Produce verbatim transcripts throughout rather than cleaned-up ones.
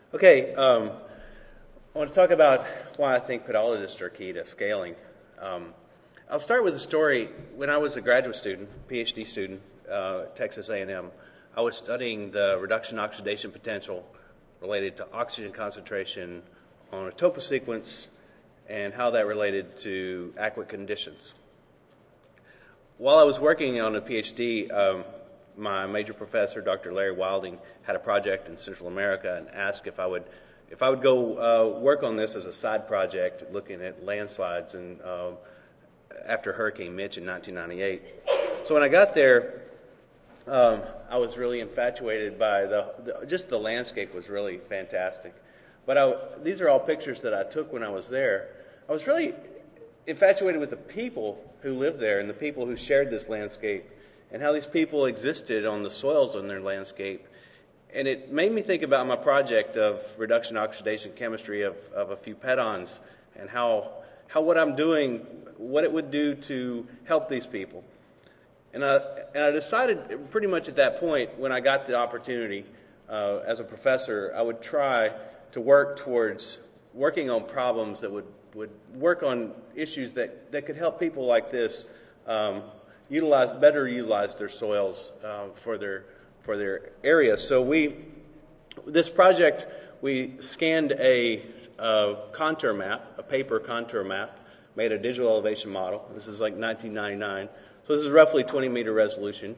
Okay, um, I want to talk about why I think pedologists are key to scaling. Um, I'll start with a story. When I was a graduate student, PhD student, uh, at Texas A and M, I was studying the reduction oxidation potential related to oxygen concentration on a topo sequence and how that related to aqueous conditions. While I was working on a PhD, um, my major professor, Doctor Larry Wilding, had a project in Central America and asked if I would if I would go uh, work on this as a side project, looking at landslides and uh, after Hurricane Mitch in nineteen ninety-eight. So when I got there, um, I was really infatuated by the, the just the landscape was really fantastic. But I, these are all pictures that I took when I was there. I was really infatuated with the people who lived there and the people who shared this landscape, and how these people existed on the soils on their landscape. And it made me think about my project of reduction oxidation chemistry of, of a few pedons, and how how what I'm doing, what it would do to help these people. And I, and I decided pretty much at that point, when I got the opportunity uh, as a professor, I would try to work towards working on problems that would, would work on issues that, that could help people like this um, utilize better utilize their soils uh, for their for their area. So we this project we scanned a, a contour map, a paper contour map, made a digital elevation model. This is like nineteen ninety-nine. So this is roughly twenty meter resolution.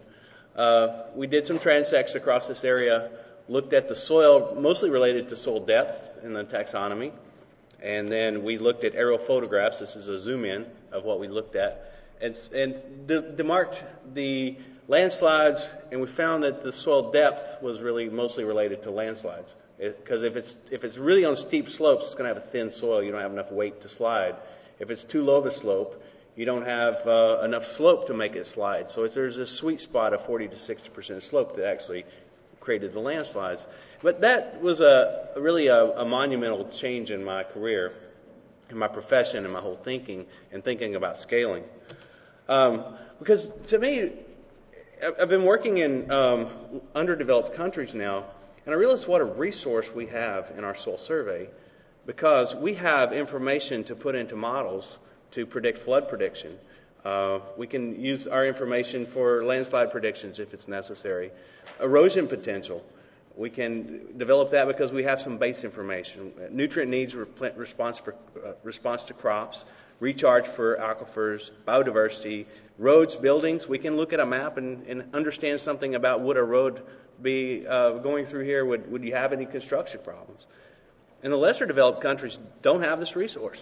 Uh, we did some transects across this area, looked at the soil, mostly related to soil depth in the taxonomy, and then we looked at aerial photographs. This is a zoom in of what we looked at. And, and de- demarked the landslides, and we found that the soil depth was really mostly related to landslides. Because if it's if it's really on steep slopes, it's going to have a thin soil. You don't have enough weight to slide. If it's too low of a slope, you don't have uh, enough slope to make it slide. So it's, there's a sweet spot of forty to sixty percent slope that actually created the landslides. But that was a really a, a monumental change in my career, in my profession, and my whole thinking, and thinking about scaling. Um, because to me, I've been working in um, underdeveloped countries now, and I realize what a resource we have in our soil survey, because we have information to put into models to predict flood prediction. Uh, we can use our information for landslide predictions if it's necessary. Erosion potential, we can develop that because we have some base information. Nutrient needs response for, uh, response to crops, recharge for aquifers, biodiversity, roads, buildings. We can look at a map and, and understand something about would a road be uh, going through here? Would, would you have any construction problems? And the lesser developed countries don't have this resource.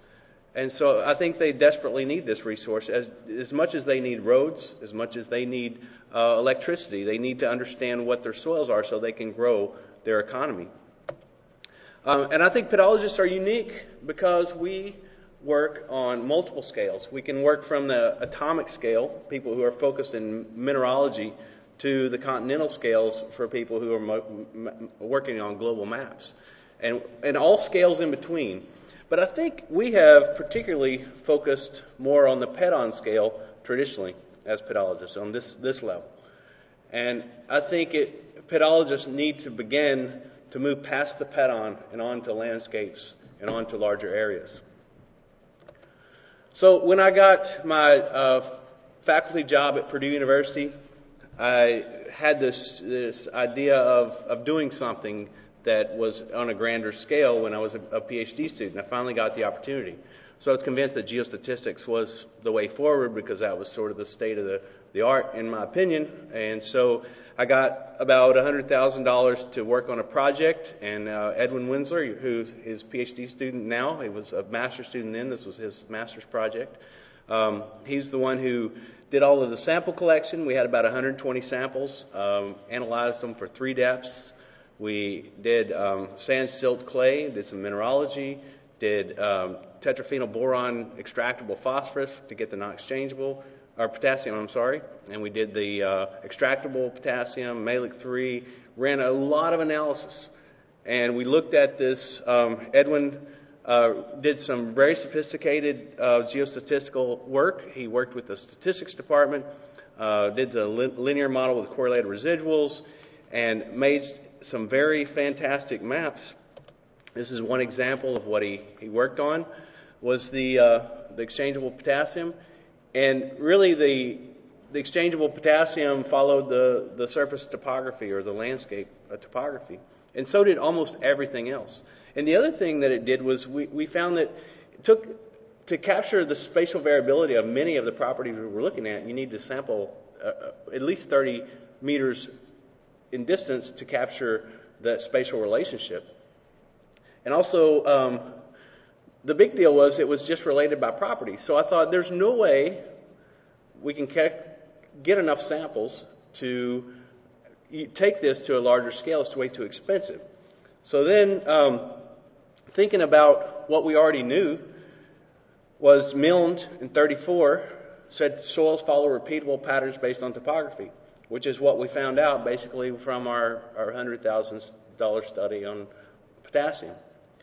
And so I think they desperately need this resource as, as much as they need roads, as much as they need uh, electricity. They need to understand what their soils are so they can grow their economy. Um, and I think pedologists are unique because we work on multiple scales. We can work from the atomic scale, people who are focused in mineralogy, to the continental scales for people who are mo- m- working on global maps, and, and all scales in between. But I think we have particularly focused more on the pedon scale traditionally as pedologists on this, this level. And I think it, pedologists need to begin to move past the pedon and onto landscapes and onto larger areas. So when I got my uh, faculty job at Purdue University, I had this this idea of, of doing something that was on a grander scale when I was a, a PhD student. I finally got the opportunity. So I was convinced that geostatistics was the way forward because that was sort of the state of the, the art, in my opinion. And so I got about one hundred thousand dollars to work on a project, and uh, Edwin Winsler, who's his PhD student now, he was a master's student then, this was his master's project. Um, he's the one who did all of the sample collection. We had about one hundred twenty samples, um, analyzed them for three depths. We did um, sand, silt, clay, did some mineralogy, did um, tetraphenyl boron extractable phosphorus to get the non-exchangeable, or potassium, I'm sorry, and we did the uh, extractable potassium, Malic three, ran a lot of analysis. And we looked at this, um, Edwin uh, did some very sophisticated uh, geostatistical work. He worked with the statistics department, uh, did the li- linear model with correlated residuals, and made some very fantastic maps This is one example of what he, he worked on, was the, uh, the exchangeable potassium. And really the, the exchangeable potassium followed the, the surface topography or the landscape uh, topography. And so did almost everything else. And the other thing that it did was we, we found that it took, to capture the spatial variability of many of the properties we were looking at, you need to sample uh, at least thirty meters in distance to capture the spatial relationship. And also, um, the big deal was it was just related by property. So I thought there's no way we can get enough samples to take this to a larger scale. It's way too expensive. So then, um, thinking about what we already knew, was Milne in thirty-four said soils follow repeatable patterns based on topography, which is what we found out basically from our, our one hundred thousand dollars study on potassium.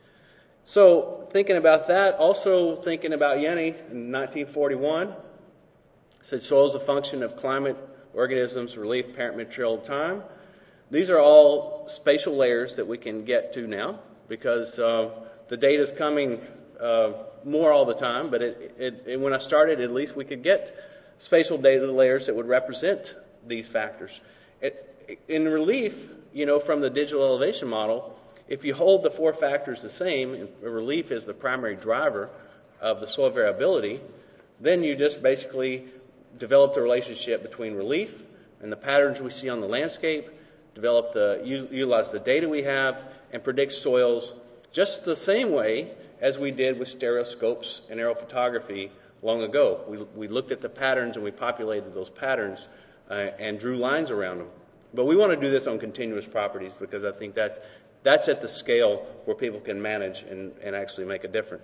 So thinking about that, also thinking about Jenny in nineteen forty-one, said soil is a function of climate, organisms, relief, parent material, time. These are all spatial layers that we can get to now because uh, the data is coming uh, more all the time, but it, it, it, when I started, at least we could get spatial data layers that would represent these factors. It, in relief, you know, from the digital elevation model, if you hold the four factors the same, and relief is the primary driver of the soil variability, then you just basically develop the relationship between relief and the patterns we see on the landscape, develop the, utilize the data we have, and predict soils just the same way as we did with stereoscopes and aerial photography long ago. We, we looked at the patterns and we populated those patterns uh, and drew lines around them. But we want to do this on continuous properties because I think that that's at the scale where people can manage and, and actually make a difference.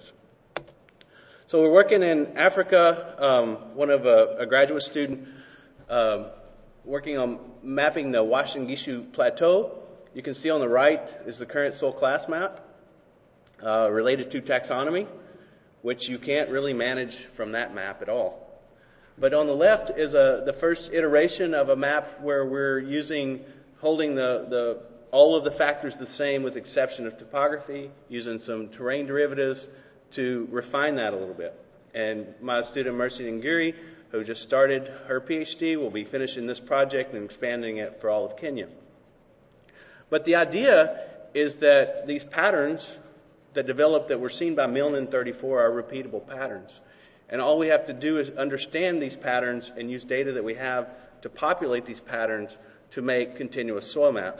So we're working in Africa. Um, one of a, a graduate student um, working on mapping the Washington Gishu Plateau. You can see on the right is the current soil class map uh, related to taxonomy, which you can't really manage from that map at all. But on the left is a, the first iteration of a map where we're using, holding the, the all of the factors the same with exception of topography, using some terrain derivatives to refine that a little bit. And my student Mercy Ngiri, who just started her PhD, will be finishing this project and expanding it for all of Kenya. But the idea is that these patterns that develop that were seen by Milne in thirty-four are repeatable patterns. And all we have to do is understand these patterns and use data that we have to populate these patterns to make continuous soil maps.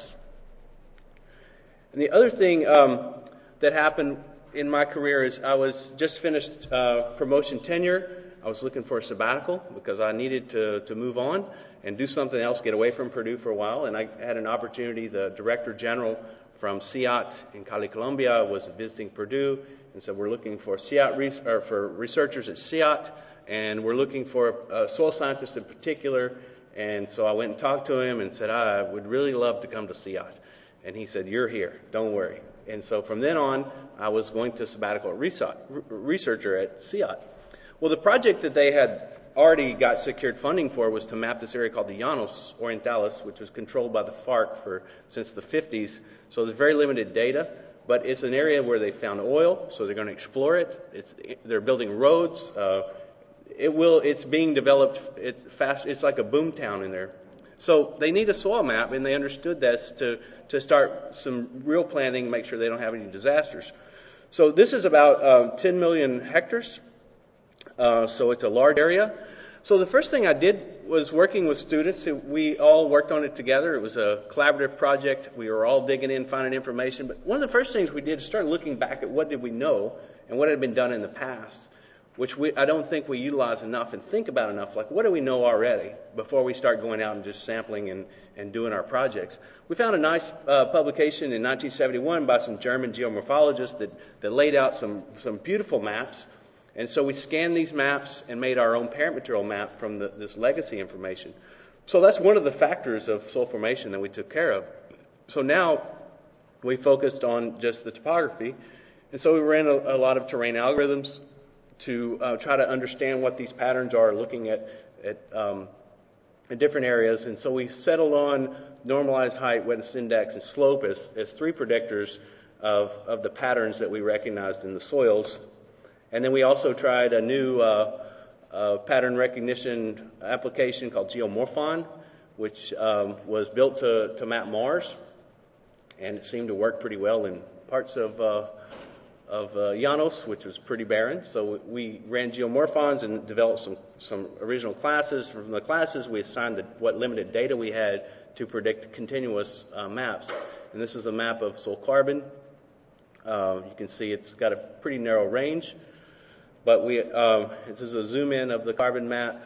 And the other thing um, that happened in my career is I was just finished uh, promotion tenure. I was looking for a sabbatical because I needed to, to move on and do something else, get away from Purdue for a while. And I had an opportunity. The Director General from C I A T in Cali, Colombia was visiting Purdue and said, we're looking for C I A T re- or for researchers at C I A T, and we're looking for uh, soil scientists in particular. And so I went and talked to him and said, I would really love to come to C I A T. And he said, you're here, don't worry. And so from then on, I was going to sabbatical researcher at C I A T. Well, the project that they had already got secured funding for was to map this area called the Llanos Orientalis, which was controlled by the FARC for since the fifties. So there's very limited data, but it's an area where they found oil, so they're going to explore it. It's, they're building roads. Uh, it will. It's being developed it fast. It's like a boom town in there. So they need a soil map, and they understood this to, to start some real planning, make sure they don't have any disasters. So this is about uh, ten million hectares. Uh, so it's a large area. So the first thing I did was working with students. We all worked on it together. It was a collaborative project. We were all digging in, finding information. But one of the first things we did is start looking back at what did we know and what had been done in the past, which we, I don't think we utilize enough and think about enough. Like, what do we know already before we start going out and just sampling and, and doing our projects? We found a nice uh, publication in nineteen seventy-one by some German geomorphologists that, that laid out some, some beautiful maps. And so we scanned these maps and made our own parent material map from the, this legacy information. So that's one of the factors of soil formation that we took care of. So now we focused on just the topography. And so we ran a, a lot of terrain algorithms to uh, try to understand what these patterns are, looking at, at, um, at different areas. And so we settled on normalized height, wetness index, and slope as, as three predictors of, of the patterns that we recognized in the soils. And then we also tried a new uh, uh, pattern recognition application called Geomorphon, which um, was built to, to map Mars, and it seemed to work pretty well in parts of uh, of uh, Llanos, which was pretty barren. So we ran geomorphons and developed some, some original classes. From the classes, we assigned the, what limited data we had to predict continuous uh, maps. And this is a map of soil carbon. Uh, you can see it's got a pretty narrow range. But we um, this is a zoom in of the carbon map.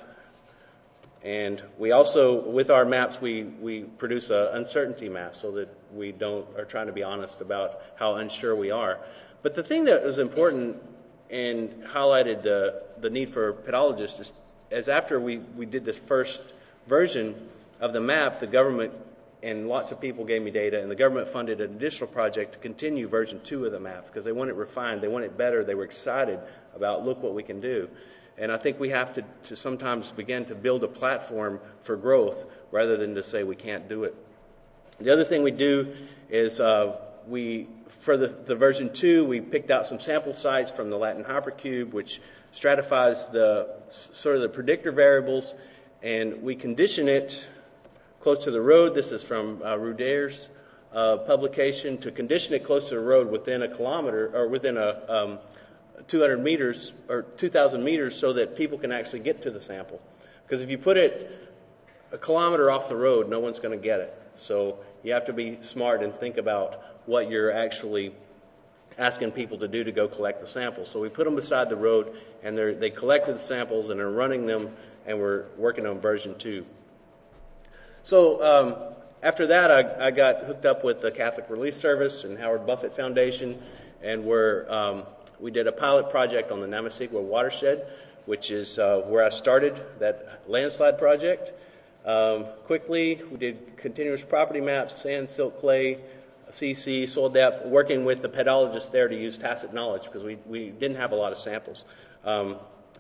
And we also, with our maps, we, we produce an uncertainty map so that we don't are trying to be honest about how unsure we are. But the thing that was important and highlighted the, the need for pedologists is, is after we, we did this first version of the map, the government and lots of people gave me data, and the government funded an additional project to continue version two of the map because they want it refined, they want it better, they were excited about, look what we can do. And I think we have to, to sometimes begin to build a platform for growth rather than to say we can't do it. The other thing we do is uh, we, for the, the version two, we picked out some sample sites from the Latin hypercube, which stratifies the sort of the predictor variables, and we condition it close to the road. This is from uh, Ruder's uh, publication, to condition it close to the road within a kilometer or within a um, two hundred meters or two thousand meters so that people can actually get to the sample. Because if you put it a kilometer off the road, no one's going to get it. So you have to be smart and think about what you're actually asking people to do to go collect the samples. So we put them beside the road, and they're, they collected the samples and are running them, and we're working on version two. So um, after that, I, I got hooked up with the Catholic Relief Service and Howard Buffett Foundation, and we're um, we did a pilot project on the Namasigua watershed, which is uh, where I started that landslide project. Um, quickly, we did continuous property maps, sand, silt, clay, C C, soil depth, working with the pedologists there to use tacit knowledge because we, we didn't have a lot of samples. Um,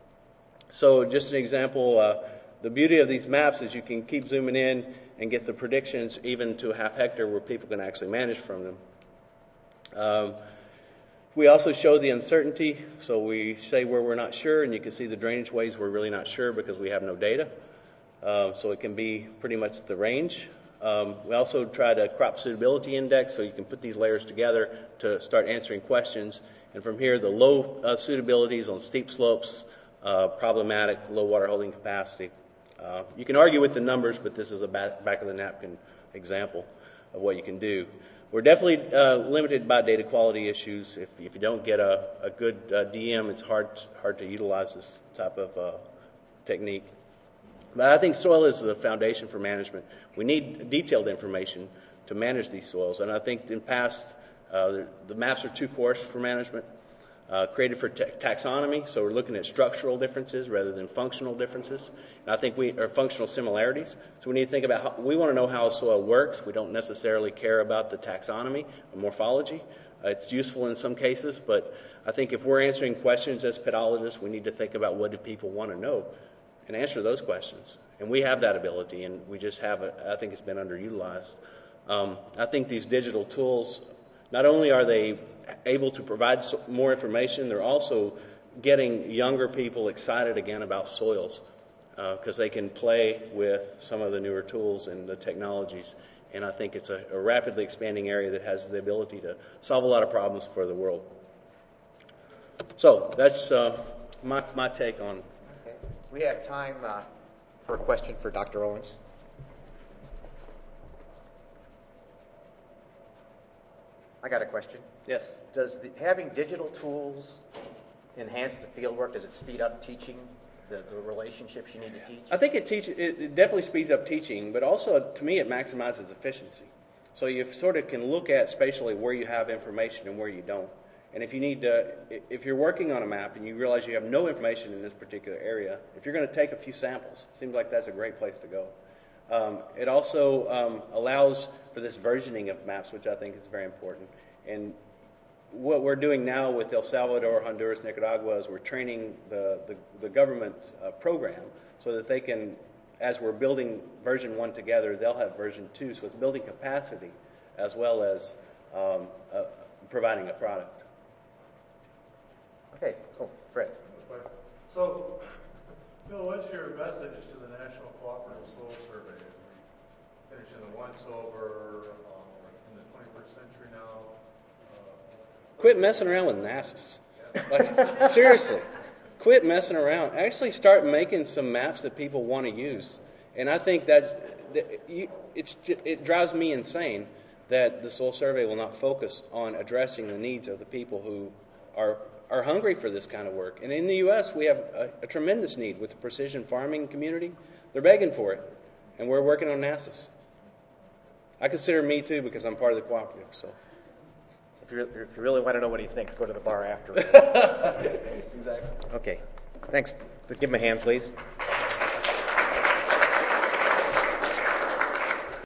so just an example, uh, the beauty of these maps is you can keep zooming in and get the predictions even to a half hectare where people can actually manage from them. Um, We also show the uncertainty, so we say where we're not sure, and you can see the drainage ways we're really not sure because we have no data. Uh, so it can be pretty much the range. Um, we also try to crop suitability index, so you can put these layers together to start answering questions. And from here, the low uh, suitabilities on steep slopes, uh, problematic, low water holding capacity. Uh, you can argue with the numbers, but this is a back, back of the napkin example of what you can do. We're definitely uh, limited by data quality issues. If, if you don't get a, a good uh, D M, it's hard hard to utilize this type of uh, technique. But I think soil is the foundation for management. We need detailed information to manage these soils, and I think in past uh, the, the maps are too coarse for management. Uh, created for ta- taxonomy, so we're looking at structural differences rather than functional differences. And I think we are functional similarities. So we need to think about how we want to know how a soil works. We don't necessarily care about the taxonomy or morphology. Uh, it's useful in some cases, but I think if we're answering questions as pedologists, we need to think about what do people want to know and answer those questions. And we have that ability, and we just have it. I think it's been underutilized. Um, I think these digital tools, not only are they able to provide more information, they're also getting younger people excited again about soils because uh, they can play with some of the newer tools and the technologies. And I think it's a, a rapidly expanding area that has the ability to solve a lot of problems for the world. So that's uh, my, my take on. Okay. We have time uh, for a question for Doctor Owens. I got a question. Yes. Does the, having digital tools enhance the fieldwork? Does it speed up teaching, the, the relationships you need to teach? I think it teaches. It, it definitely speeds up teaching, but also to me it maximizes efficiency. So you sort of can look at spatially where you have information and where you don't. And if you need to, if you're working on a map and you realize you have no information in this particular area, if you're going to take a few samples, it seems like that's a great place to go. Um, it also um, allows for this versioning of maps, which I think is very important. And what we're doing now with El Salvador, Honduras, Nicaragua is we're training the, the, the government uh, program so that they can, as we're building version one together, they'll have version two. So it's building capacity as well as um, uh, providing a product. Okay. Oh, Fred. So, Bill, what's your message to the National Cooperative Soil Survey as we finish in the once over um, in the twenty-first century now? Uh, Quit messing around with NASA. Like, seriously, quit messing around. Actually start making some maps that people want to use. And I think that, that you, it's, it drives me insane that the Soil Survey will not focus on addressing the needs of the people who are are hungry for this kind of work. And in the U S, we have a, a tremendous need with the precision farming community. They're begging for it, and we're working on NASA's. I consider me too because I'm part of the cooperative. So, If you, if you really want to know what he thinks, go to the bar after. exactly. Okay. Thanks. Give him a hand, please.